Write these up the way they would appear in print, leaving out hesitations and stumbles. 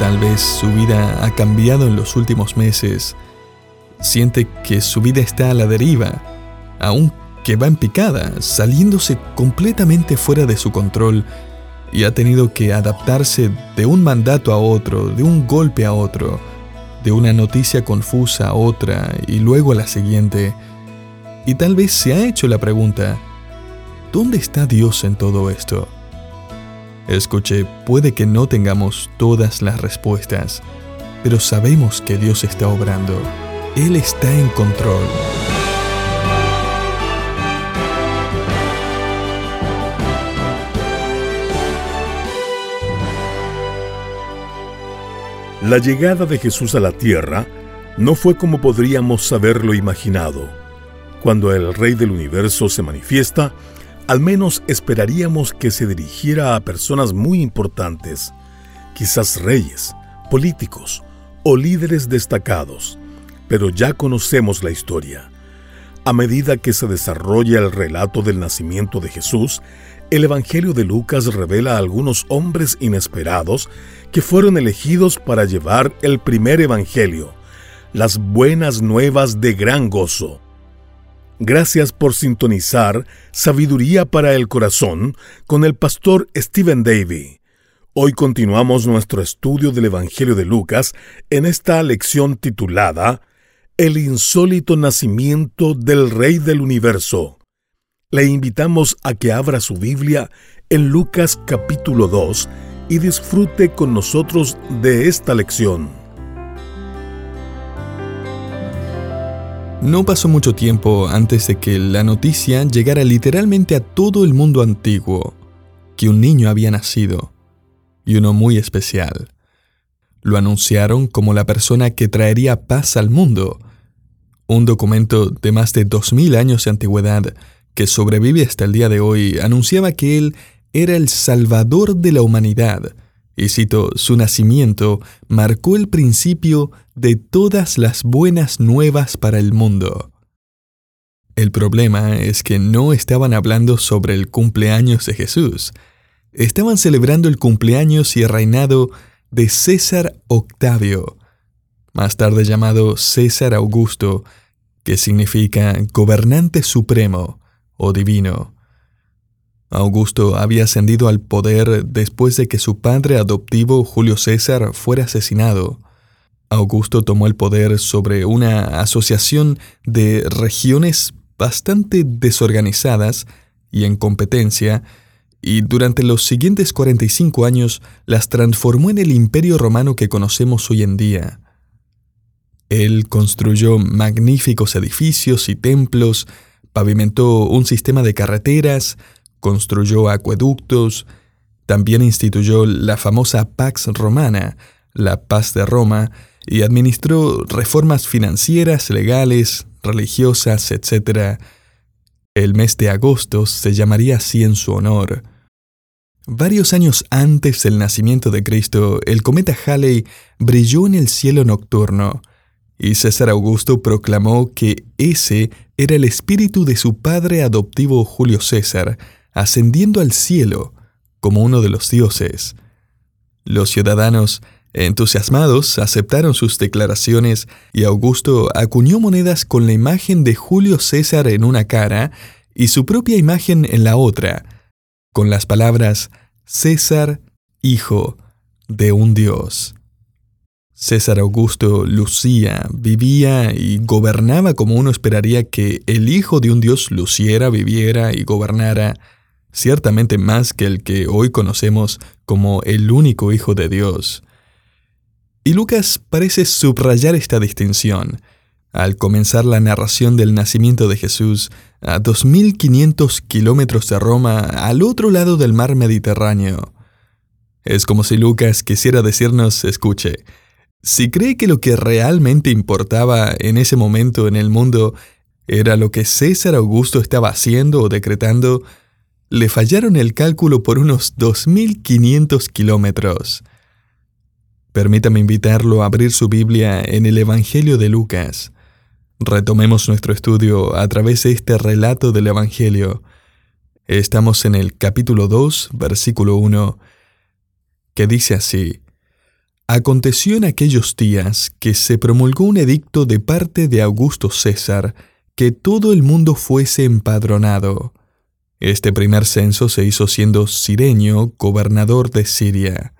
Tal vez su vida ha cambiado en los últimos meses. Siente que su vida está a la deriva, aún que va en picada, saliéndose completamente fuera de su control, y ha tenido que adaptarse de un mandato a otro, de un golpe a otro, de una noticia confusa a otra y luego a la siguiente. Y tal vez se ha hecho la pregunta: ¿dónde está Dios en todo esto? Escuche, puede que no tengamos todas las respuestas, pero sabemos que Dios está obrando. Él está en control. La llegada de Jesús a la tierra no fue como podríamos haberlo imaginado. Cuando el Rey del Universo se manifiesta, al menos esperaríamos que se dirigiera a personas muy importantes, quizás reyes, políticos o líderes destacados, pero ya conocemos la historia. A medida que se desarrolla el relato del nacimiento de Jesús, el Evangelio de Lucas revela a algunos hombres inesperados que fueron elegidos para llevar el primer evangelio, las buenas nuevas de gran gozo. Gracias por sintonizar Sabiduría para el Corazón con el pastor Stephen Davey. Hoy continuamos nuestro estudio del Evangelio de Lucas en esta lección titulada El insólito nacimiento del Rey del Universo. Le invitamos a que abra su Biblia en Lucas capítulo 2 y disfrute con nosotros de esta lección. No pasó mucho tiempo antes de que la noticia llegara literalmente a todo el mundo antiguo, que un niño había nacido, y uno muy especial. Lo anunciaron como la persona que traería paz al mundo. Un documento de más de 2000 años de antigüedad que sobrevive hasta el día de hoy, anunciaba que él era el Salvador de la humanidad, y cito, su nacimiento marcó el principio de todas las buenas nuevas para el mundo. El problema es que no estaban hablando sobre el cumpleaños de Jesús. Estaban celebrando el cumpleaños y el reinado de César Octavio, más tarde llamado César Augusto, que significa gobernante supremo o divino. Augusto había ascendido al poder después de que su padre adoptivo Julio César fuera asesinado. Augusto tomó el poder sobre una asociación de regiones bastante desorganizadas y en competencia, y durante los siguientes 45 años las transformó en el imperio romano que conocemos hoy en día. Él construyó magníficos edificios y templos, pavimentó un sistema de carreteras, construyó acueductos, también instituyó la famosa Pax Romana, la paz de Roma, y administró reformas financieras, legales, religiosas, etc. El mes de agosto se llamaría así en su honor. Varios años antes del nacimiento de Cristo, el cometa Halley brilló en el cielo nocturno, y César Augusto proclamó que ese era el espíritu de su padre adoptivo Julio César, ascendiendo al cielo como uno de los dioses. Los ciudadanos, entusiasmados, aceptaron sus declaraciones y Augusto acuñó monedas con la imagen de Julio César en una cara y su propia imagen en la otra, con las palabras César, hijo de un dios. César Augusto lucía, vivía y gobernaba como uno esperaría que el hijo de un dios luciera, viviera y gobernara, ciertamente más que el que hoy conocemos como el único Hijo de Dios. Y Lucas parece subrayar esta distinción al comenzar la narración del nacimiento de Jesús a 2500 kilómetros de Roma, al otro lado del mar Mediterráneo. Es como si Lucas quisiera decirnos, escuche, si cree que lo que realmente importaba en ese momento en el mundo era lo que César Augusto estaba haciendo o decretando, le fallaron el cálculo por unos 2500 kilómetros. Permítame invitarlo a abrir su Biblia en el Evangelio de Lucas. Retomemos nuestro estudio a través de este relato del Evangelio. Estamos en el capítulo 2, versículo 1, que dice así: Aconteció en aquellos días que se promulgó un edicto de parte de Augusto César que todo el mundo fuese empadronado. Este primer censo se hizo siendo Cirenio gobernador de Siria.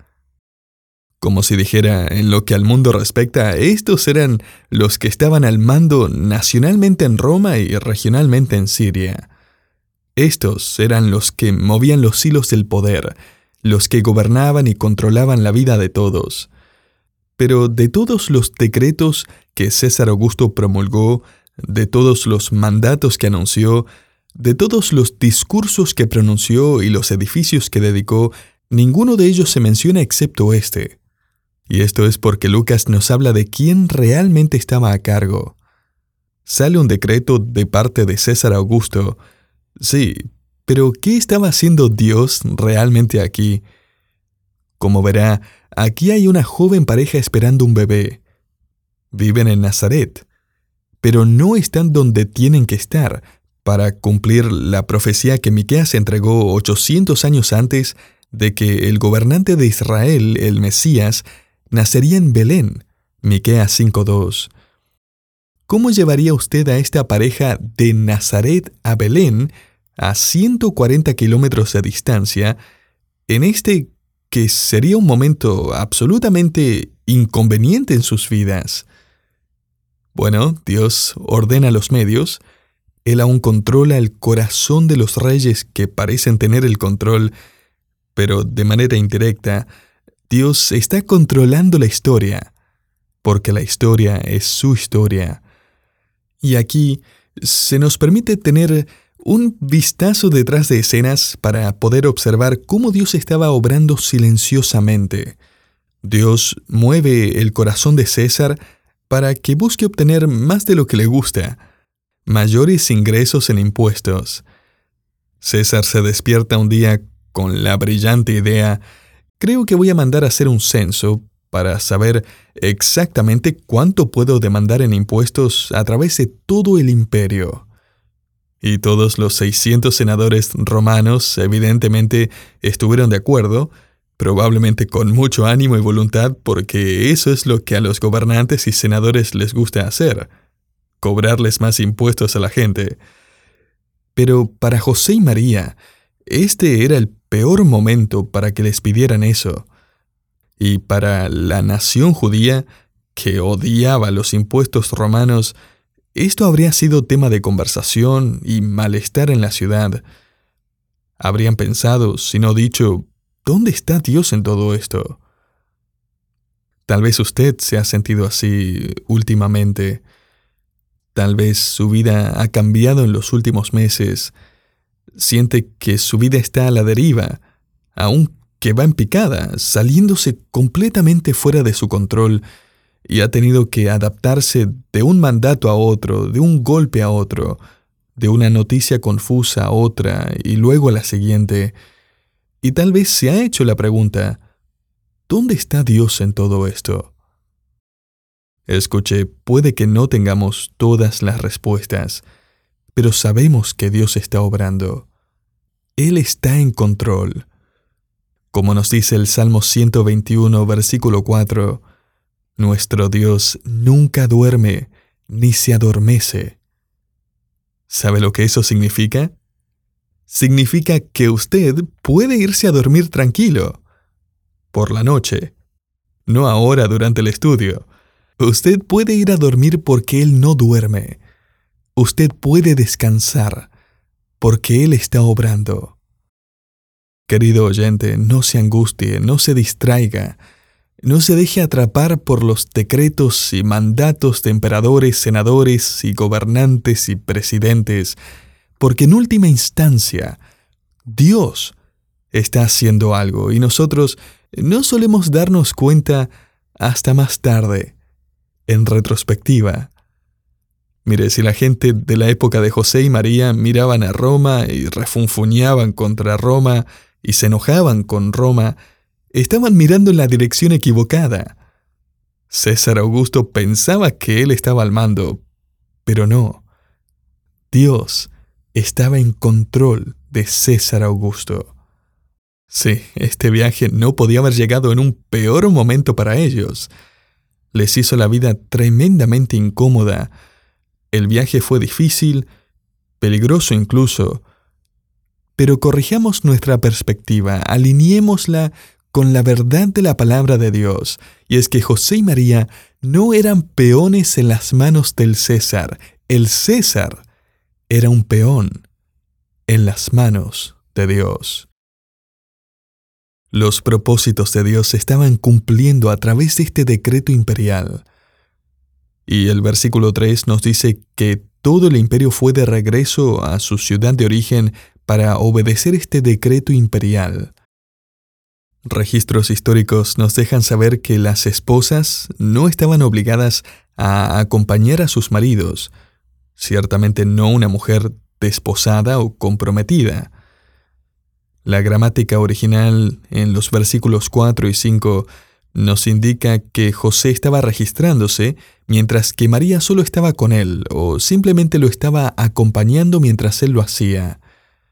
Como si dijera, en lo que al mundo respecta, estos eran los que estaban al mando nacionalmente en Roma y regionalmente en Siria. Estos eran los que movían los hilos del poder, los que gobernaban y controlaban la vida de todos. Pero de todos los decretos que César Augusto promulgó, de todos los mandatos que anunció, de todos los discursos que pronunció y los edificios que dedicó, ninguno de ellos se menciona excepto este. Y esto es porque Lucas nos habla de quién realmente estaba a cargo. Sale un decreto de parte de César Augusto. Sí, pero ¿qué estaba haciendo Dios realmente aquí? Como verá, aquí hay una joven pareja esperando un bebé. Viven en Nazaret, pero no están donde tienen que estar para cumplir la profecía que Miqueas entregó 800 años antes de que el gobernante de Israel, el Mesías, nacería en Belén. Miqueas 5:2. ¿Cómo llevaría usted a esta pareja de Nazaret a Belén, a 140 kilómetros de distancia, en este que sería un momento absolutamente inconveniente en sus vidas? Bueno, Dios ordena los medios. Él aún controla el corazón de los reyes que parecen tener el control, pero de manera indirecta, Dios está controlando la historia, porque la historia es su historia. Y aquí se nos permite tener un vistazo detrás de escenas para poder observar cómo Dios estaba obrando silenciosamente. Dios mueve el corazón de César para que busque obtener más de lo que le gusta, mayores ingresos en impuestos. César se despierta un día con la brillante idea: creo que voy a mandar a hacer un censo para saber exactamente cuánto puedo demandar en impuestos a través de todo el imperio. Y todos los 600 senadores romanos evidentemente estuvieron de acuerdo, probablemente con mucho ánimo y voluntad, porque eso es lo que a los gobernantes y senadores les gusta hacer: cobrarles más impuestos a la gente. Pero para José y María, este era el peor momento para que les pidieran eso. Y para la nación judía, que odiaba los impuestos romanos, esto habría sido tema de conversación y malestar en la ciudad. Habrían pensado, si no dicho, ¿dónde está Dios en todo esto? Tal vez usted se ha sentido así últimamente. Tal vez su vida ha cambiado en los últimos meses. Siente que su vida está a la deriva, aún que va en picada, saliéndose completamente fuera de su control, y ha tenido que adaptarse de un mandato a otro, de un golpe a otro, de una noticia confusa a otra y luego a la siguiente. Y tal vez se ha hecho la pregunta: ¿dónde está Dios en todo esto? Escuche, puede que no tengamos todas las respuestas, pero sabemos que Dios está obrando. Él está en control. Como nos dice el Salmo 121, versículo 4, nuestro Dios nunca duerme ni se adormece. ¿Sabe lo que eso significa? Significa que usted puede irse a dormir tranquilo, por la noche, no ahora durante el estudio. Usted puede ir a dormir porque Él no duerme. Usted puede descansar porque Él está obrando. Querido oyente, no se angustie, no se distraiga, no se deje atrapar por los decretos y mandatos de emperadores, senadores y gobernantes y presidentes, porque en última instancia, Dios está haciendo algo y nosotros no solemos darnos cuenta hasta más tarde, en retrospectiva. Mire, si la gente de la época de José y María miraban a Roma y refunfuñaban contra Roma y se enojaban con Roma, estaban mirando en la dirección equivocada. César Augusto pensaba que él estaba al mando, pero no. Dios estaba en control de César Augusto. Sí, este viaje no podía haber llegado en un peor momento para ellos. Les hizo la vida tremendamente incómoda. El viaje fue difícil, peligroso incluso. Pero corrijamos nuestra perspectiva, alineémosla con la verdad de la palabra de Dios, y es que José y María no eran peones en las manos del César. El César era un peón en las manos de Dios. Los propósitos de Dios se estaban cumpliendo a través de este decreto imperial. Y el versículo 3 nos dice que todo el imperio fue de regreso a su ciudad de origen para obedecer este decreto imperial. Registros históricos nos dejan saber que las esposas no estaban obligadas a acompañar a sus maridos, ciertamente no una mujer desposada o comprometida. La gramática original en los versículos 4 y 5 nos indica que José estaba registrándose mientras que María solo estaba con él o simplemente lo estaba acompañando mientras él lo hacía.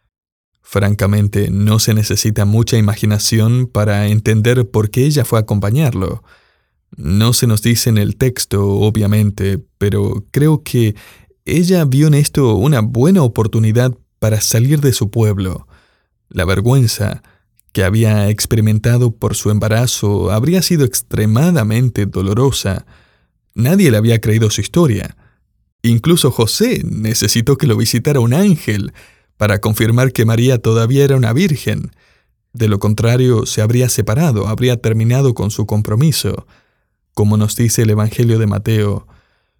Francamente, no se necesita mucha imaginación para entender por qué ella fue a acompañarlo. No se nos dice en el texto, obviamente, pero creo que ella vio en esto una buena oportunidad para salir de su pueblo. La vergüenza que había experimentado por su embarazo habría sido extremadamente dolorosa. Nadie le había creído su historia. Incluso José necesitó que lo visitara un ángel para confirmar que María todavía era una virgen. De lo contrario, se habría separado, habría terminado con su compromiso, como nos dice el Evangelio de Mateo.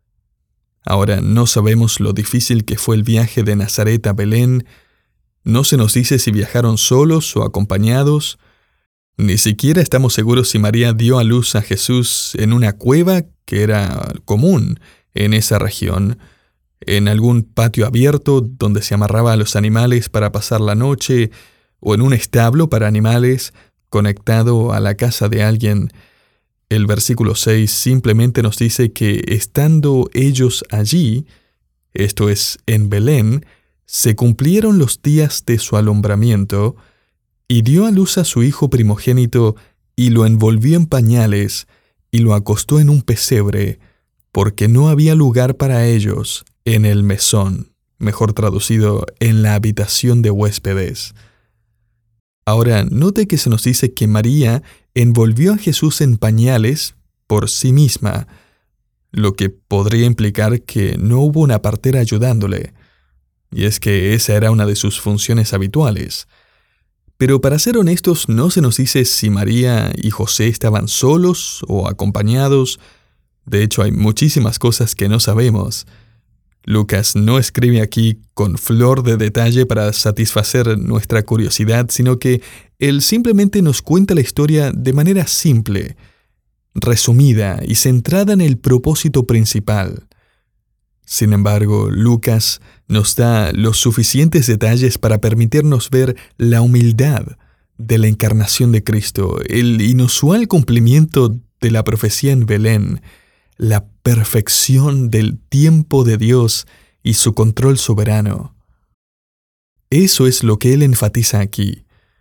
Ahora, no sabemos lo difícil que fue el viaje de Nazaret a Belén. No se nos dice si viajaron solos o acompañados. Ni siquiera estamos seguros si María dio a luz a Jesús en una cueva que era común en esa región, en algún patio abierto donde se amarraba a los animales para pasar la noche, o en un establo para animales conectado a la casa de alguien. El versículo 6 simplemente nos dice que estando ellos allí, esto es, en Belén, se cumplieron los días de su alumbramiento, y dio a luz a su hijo primogénito, y lo envolvió en pañales, y lo acostó en un pesebre, porque no había lugar para ellos en el mesón, mejor traducido, en la habitación de huéspedes. Ahora, note que se nos dice que María envolvió a Jesús en pañales por sí misma, lo que podría implicar que no hubo una partera ayudándole. Y es que esa era una de sus funciones habituales. Pero para ser honestos, no se nos dice si María y José estaban solos o acompañados. De hecho, hay muchísimas cosas que no sabemos. Lucas no escribe aquí con flor de detalle para satisfacer nuestra curiosidad, sino que él simplemente nos cuenta la historia de manera simple, resumida y centrada en el propósito principal. Sin embargo, Lucas nos da los suficientes detalles para permitirnos ver la humildad de la encarnación de Cristo, el inusual cumplimiento de la profecía en Belén, la perfección del tiempo de Dios y su control soberano. Eso es lo que él enfatiza aquí.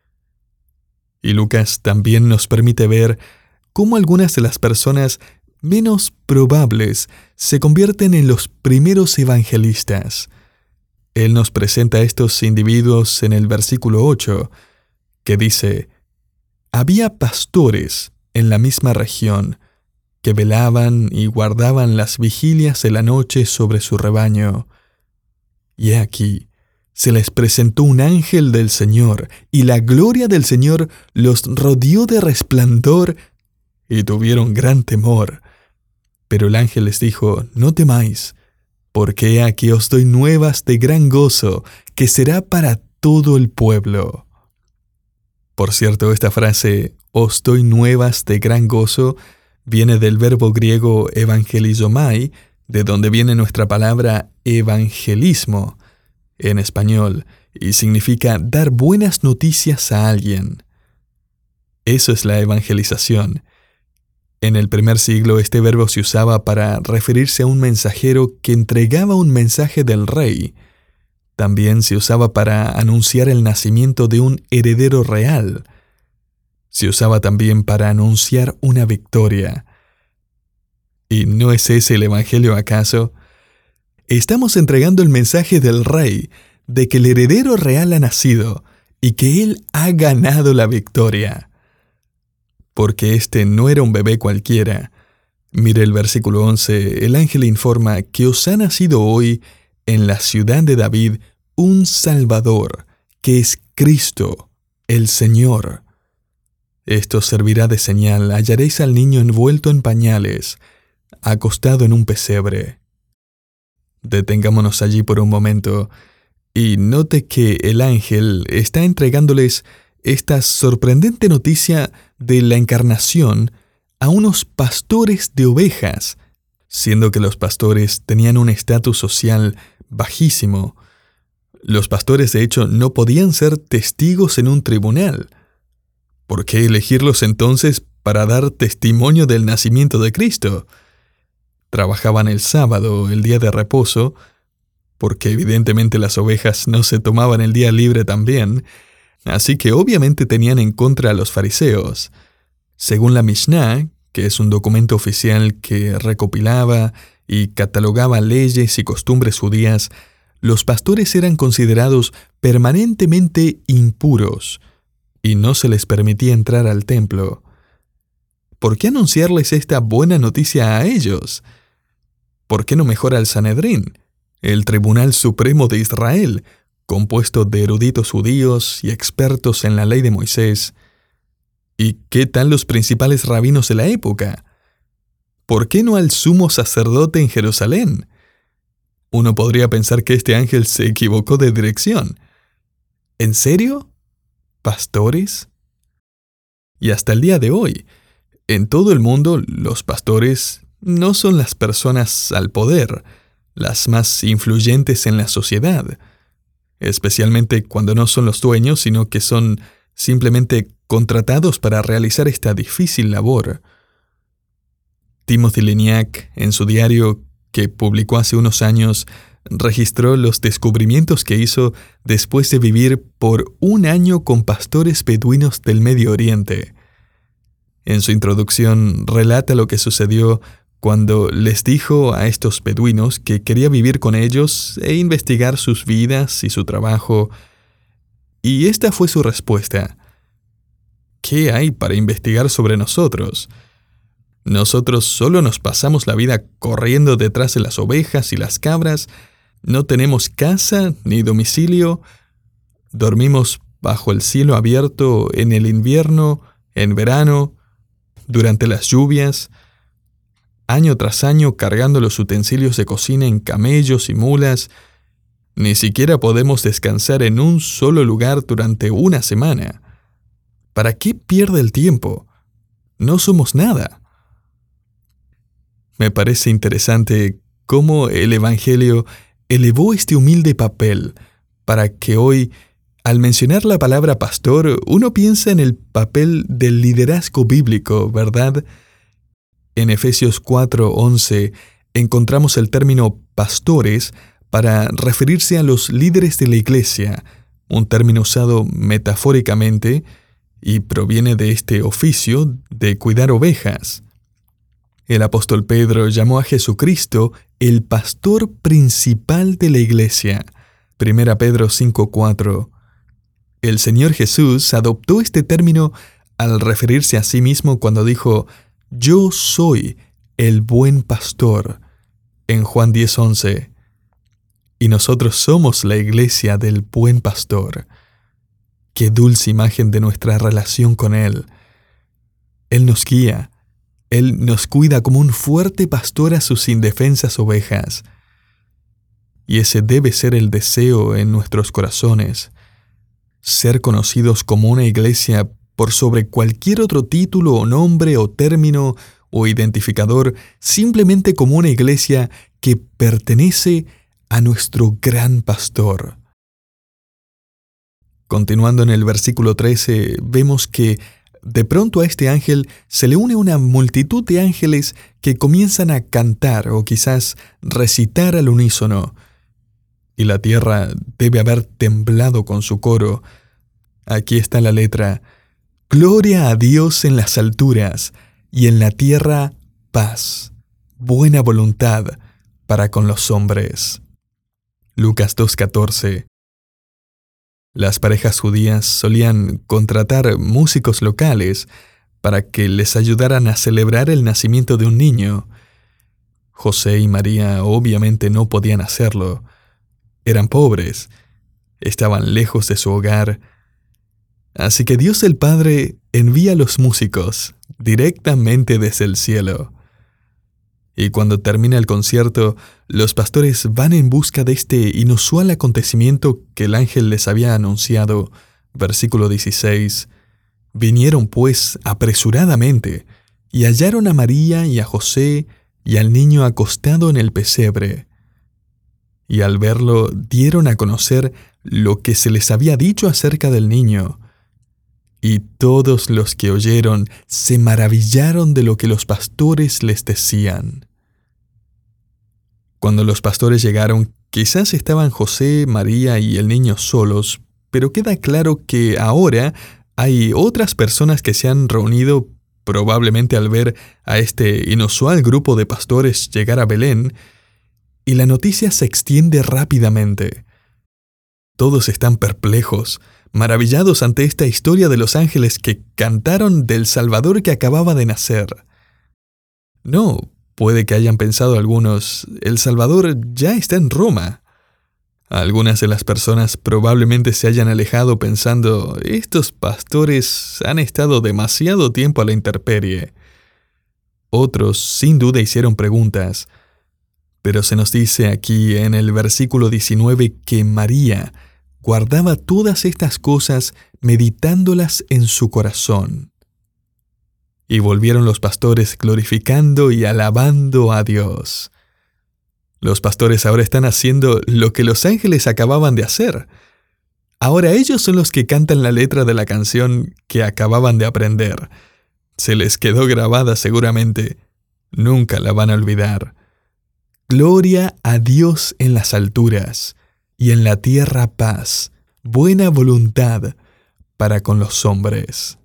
Y Lucas también nos permite ver cómo algunas de las personas menos probables se convierten en los primeros evangelistas. Él nos presenta a estos individuos en el versículo 8, que dice: había pastores en la misma región que velaban y guardaban las vigilias de la noche sobre su rebaño. Y he aquí, se les presentó un ángel del Señor, y la gloria del Señor los rodeó de resplandor, y tuvieron gran temor. Pero el ángel les dijo: no temáis, porque he aquí os doy nuevas de gran gozo, que será para todo el pueblo. Por cierto, esta frase, os doy nuevas de gran gozo, viene del verbo griego evangelizomai, de donde viene nuestra palabra evangelismo en español, y significa dar buenas noticias a alguien. Eso es la evangelización. En el primer siglo este verbo se usaba para referirse a un mensajero que entregaba un mensaje del rey. También se usaba para anunciar el nacimiento de un heredero real. se usaba también para anunciar una victoria. ¿Y no es ese el Evangelio acaso? Estamos entregando el mensaje del Rey, de que el heredero real ha nacido y que Él ha ganado la victoria. Porque este no era un bebé cualquiera. Mire el versículo 11, el ángel informa que os ha nacido hoy en la ciudad de David un Salvador, que es Cristo, el Señor. Esto servirá de señal, hallaréis al niño envuelto en pañales, acostado en un pesebre. Detengámonos allí por un momento y note que el ángel está entregándoles esta sorprendente noticia de la encarnación a unos pastores de ovejas, siendo que los pastores tenían un estatus social bajísimo. Los pastores, de hecho, no podían ser testigos en un tribunal. ¿Por qué elegirlos entonces para dar testimonio del nacimiento de Cristo? Trabajaban el sábado, el día de reposo, porque evidentemente las ovejas no se tomaban el día libre también, así que obviamente tenían en contra a los fariseos. Según la Mishnah, que es un documento oficial que recopilaba y catalogaba leyes y costumbres judías, los pastores eran considerados permanentemente impuros y no se les permitía entrar al templo. ¿Por qué anunciarles esta buena noticia a ellos? ¿Por qué no mejor al Sanedrín, el Tribunal Supremo de Israel, compuesto de eruditos judíos y expertos en la ley de Moisés? ¿Y qué tal los principales rabinos de la época? ¿Por qué no al sumo sacerdote en Jerusalén? Uno podría pensar que este ángel se equivocó de dirección. ¿En serio? ¿Pastores? Y hasta el día de hoy, en todo el mundo, los pastores no son las personas al poder, las más influyentes en la sociedad, especialmente cuando no son los dueños, sino que son simplemente contratados para realizar esta difícil labor. Timothy Lignac, en su diario que publicó hace unos años, registró los descubrimientos que hizo después de vivir por un año con pastores beduinos del Medio Oriente. En su introducción relata lo que sucedió cuando les dijo a estos beduinos que quería vivir con ellos e investigar sus vidas y su trabajo. Y esta fue su respuesta: ¿qué hay para investigar sobre nosotros? Nosotros solo nos pasamos la vida corriendo detrás de las ovejas y las cabras, no tenemos casa ni domicilio, dormimos bajo el cielo abierto en el invierno, en verano, durante las lluvias, año tras año cargando los utensilios de cocina en camellos y mulas. Ni siquiera podemos descansar en un solo lugar durante una semana. ¿Para qué pierde el tiempo? No somos nada. Me parece interesante cómo el Evangelio elevó este humilde papel para que hoy, al mencionar la palabra pastor, uno piensa en el papel del liderazgo bíblico, ¿verdad? En Efesios 4:11 encontramos el término pastores para referirse a los líderes de la iglesia, un término usado metafóricamente y proviene de este oficio de cuidar ovejas. El apóstol Pedro llamó a Jesucristo el pastor principal de la iglesia. 1 Pedro 5:4. El Señor Jesús adoptó este término al referirse a sí mismo cuando dijo: «Yo soy el buen pastor», en Juan 10:11. Y nosotros somos la iglesia del buen pastor. Qué dulce imagen de nuestra relación con Él. Él nos guía. Él nos cuida como un fuerte pastor a sus indefensas ovejas. Y ese debe ser el deseo en nuestros corazones: ser conocidos como una iglesia por sobre cualquier otro título o nombre o término o identificador, simplemente como una iglesia que pertenece a nuestro gran pastor. Continuando en el versículo 13, vemos que de pronto a este ángel se le une una multitud de ángeles que comienzan a cantar o quizás recitar al unísono. Y la tierra debe haber temblado con su coro. Aquí está la letra: Gloria a Dios en las alturas y en la tierra paz, buena voluntad para con los hombres. Lucas 2:14. Las parejas judías solían contratar músicos locales para que les ayudaran a celebrar el nacimiento de un niño. José y María obviamente no podían hacerlo. Eran pobres, estaban lejos de su hogar. Así que Dios el Padre envía a los músicos directamente desde el cielo. Y cuando termina el concierto, los pastores van en busca de este inusual acontecimiento que el ángel les había anunciado. Versículo 16. Vinieron pues apresuradamente y hallaron a María y a José y al niño acostado en el pesebre. Y al verlo dieron a conocer lo que se les había dicho acerca del niño. Y todos los que oyeron se maravillaron de lo que los pastores les decían. Cuando los pastores llegaron, quizás estaban José, María y el niño solos, pero queda claro que ahora hay otras personas que se han reunido, probablemente al ver a este inusual grupo de pastores llegar a Belén, y la noticia se extiende rápidamente. Todos están perplejos, maravillados ante esta historia de los ángeles que cantaron del Salvador que acababa de nacer. No, puede que hayan pensado algunos, el Salvador ya está en Roma. Algunas de las personas probablemente se hayan alejado pensando, estos pastores han estado demasiado tiempo a la intemperie. Otros, sin duda, hicieron preguntas, pero se nos dice aquí en el versículo 19 que María guardaba todas estas cosas meditándolas en su corazón. Y volvieron los pastores glorificando y alabando a Dios. Los pastores ahora están haciendo lo que los ángeles acababan de hacer. Ahora ellos son los que cantan la letra de la canción que acababan de aprender. Se les quedó grabada seguramente. Nunca la van a olvidar. Gloria a Dios en las alturas y en la tierra paz, buena voluntad para con los hombres.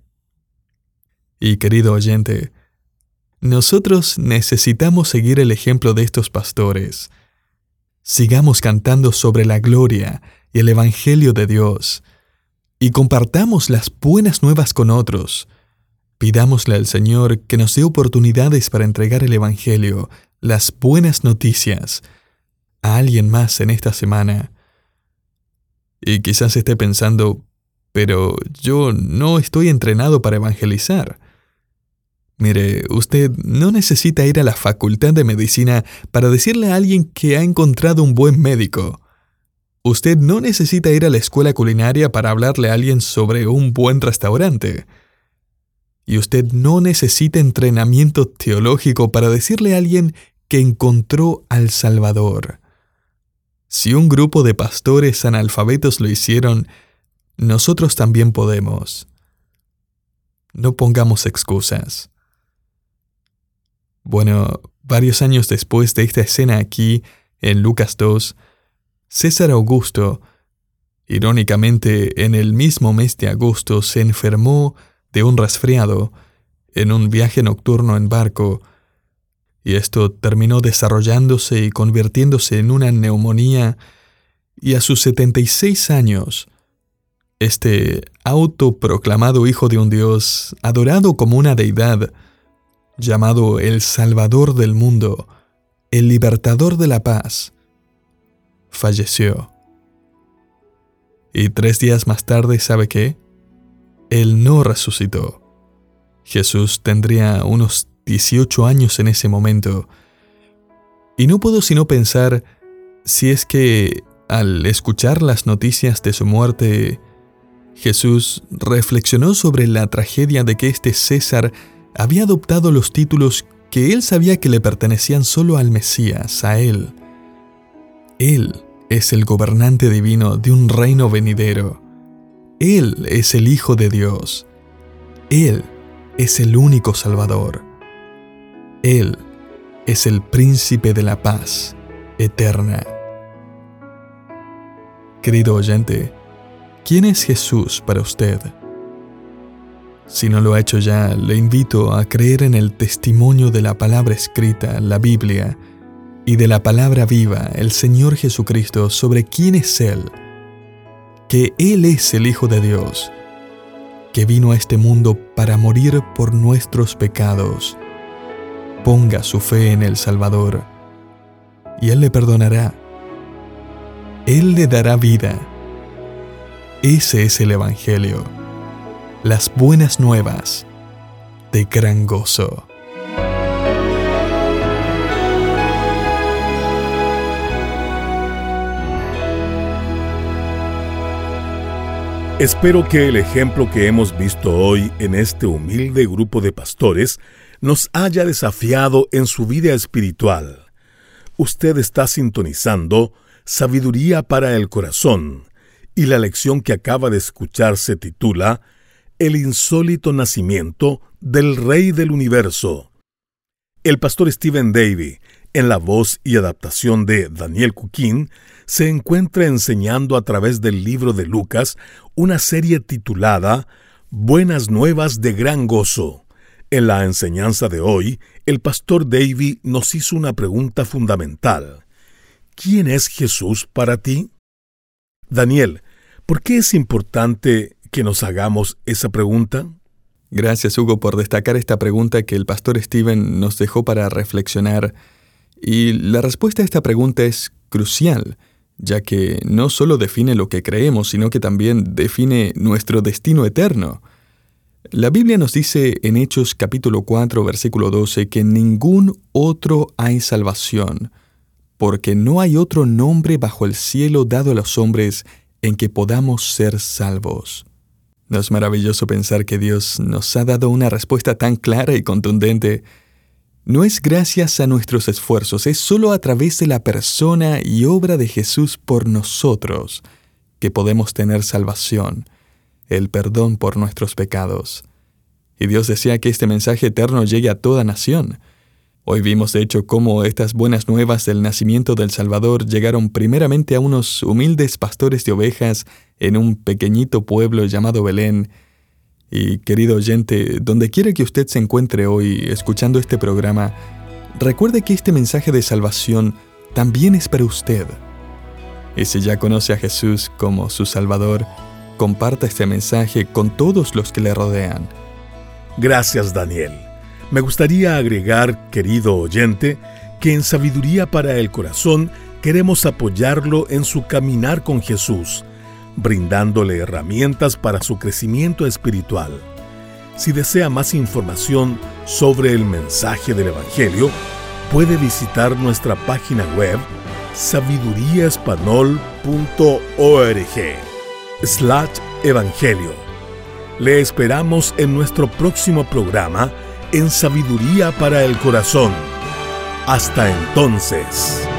Y querido oyente, nosotros necesitamos seguir el ejemplo de estos pastores. Sigamos cantando sobre la gloria y el Evangelio de Dios, y compartamos las buenas nuevas con otros. Pidámosle al Señor que nos dé oportunidades para entregar el Evangelio, las buenas noticias, a alguien más en esta semana. Y quizás esté pensando, pero yo no estoy entrenado para evangelizar. Mire, usted no necesita ir a la facultad de medicina para decirle a alguien que ha encontrado un buen médico. Usted no necesita ir a la escuela culinaria para hablarle a alguien sobre un buen restaurante. Y usted no necesita entrenamiento teológico para decirle a alguien que encontró al Salvador. Si un grupo de pastores analfabetos lo hicieron, nosotros también podemos. No pongamos excusas. Bueno, varios años después de esta escena aquí, en Lucas 2, César Augusto, irónicamente en el mismo mes de agosto, se enfermó de un resfriado en un viaje nocturno en barco, y esto terminó desarrollándose y convirtiéndose en una neumonía, y a sus 76 años, este autoproclamado hijo de un Dios, adorado como una deidad, llamado el Salvador del mundo, el Libertador de la paz, falleció. Y 3 días más tarde, ¿sabe qué? Él no resucitó. Jesús tendría unos 18 años en ese momento. Y no puedo sino pensar si es que, al escuchar las noticias de su muerte, Jesús reflexionó sobre la tragedia de que este César había adoptado los títulos que él sabía que le pertenecían solo al Mesías, a él. Él es el gobernante divino de un reino venidero. Él es el Hijo de Dios. Él es el único Salvador. Él es el Príncipe de la paz eterna. Querido oyente, ¿quién es Jesús para usted? Si no lo ha hecho ya, le invito a creer en el testimonio de la palabra escrita, la Biblia, y de la palabra viva, el Señor Jesucristo, sobre quién es Él, que Él es el Hijo de Dios, que vino a este mundo para morir por nuestros pecados. Ponga su fe en el Salvador, y Él le perdonará. Él le dará vida. Ese es el Evangelio, las buenas nuevas de gran gozo. Espero que el ejemplo que hemos visto hoy en este humilde grupo de pastores nos haya desafiado en su vida espiritual. Usted está sintonizando Sabiduría para el Corazón, y la lección que acaba de escuchar se titula El insólito nacimiento del Rey del Universo. El pastor Stephen Davey, en la voz y adaptación de Daniel Cuquín, se encuentra enseñando a través del libro de Lucas una serie titulada Buenas Nuevas de Gran Gozo. En la enseñanza de hoy, el pastor Davey nos hizo una pregunta fundamental. ¿Quién es Jesús para ti? Daniel, ¿por qué es importante que nos hagamos esa pregunta? Gracias, Hugo, por destacar esta pregunta que el pastor Stephen nos dejó para reflexionar. Y la respuesta a esta pregunta es crucial, ya que no solo define lo que creemos, sino que también define nuestro destino eterno. La Biblia nos dice en Hechos capítulo 4, versículo 12, que en ningún otro hay salvación, porque no hay otro nombre bajo el cielo dado a los hombres en que podamos ser salvos. ¿No es maravilloso pensar que Dios nos ha dado una respuesta tan clara y contundente? No es gracias a nuestros esfuerzos, es solo a través de la persona y obra de Jesús por nosotros que podemos tener salvación, el perdón por nuestros pecados. Y Dios desea que este mensaje eterno llegue a toda nación. Hoy vimos, de hecho, cómo estas buenas nuevas del nacimiento del Salvador llegaron primeramente a unos humildes pastores de ovejas en un pequeñito pueblo llamado Belén. Y, querido oyente, donde quiera que usted se encuentre hoy escuchando este programa, recuerde que este mensaje de salvación también es para usted. Y si ya conoce a Jesús como su Salvador, comparta este mensaje con todos los que le rodean. Gracias, Daniel. Me gustaría agregar, querido oyente, que en Sabiduría para el Corazón queremos apoyarlo en su caminar con Jesús, brindándole herramientas para su crecimiento espiritual. Si desea más información sobre el mensaje del Evangelio, puede visitar nuestra página web sabiduriaespanol.org/evangelio. Le esperamos en nuestro próximo programa en Sabiduría para el Corazón. Hasta entonces.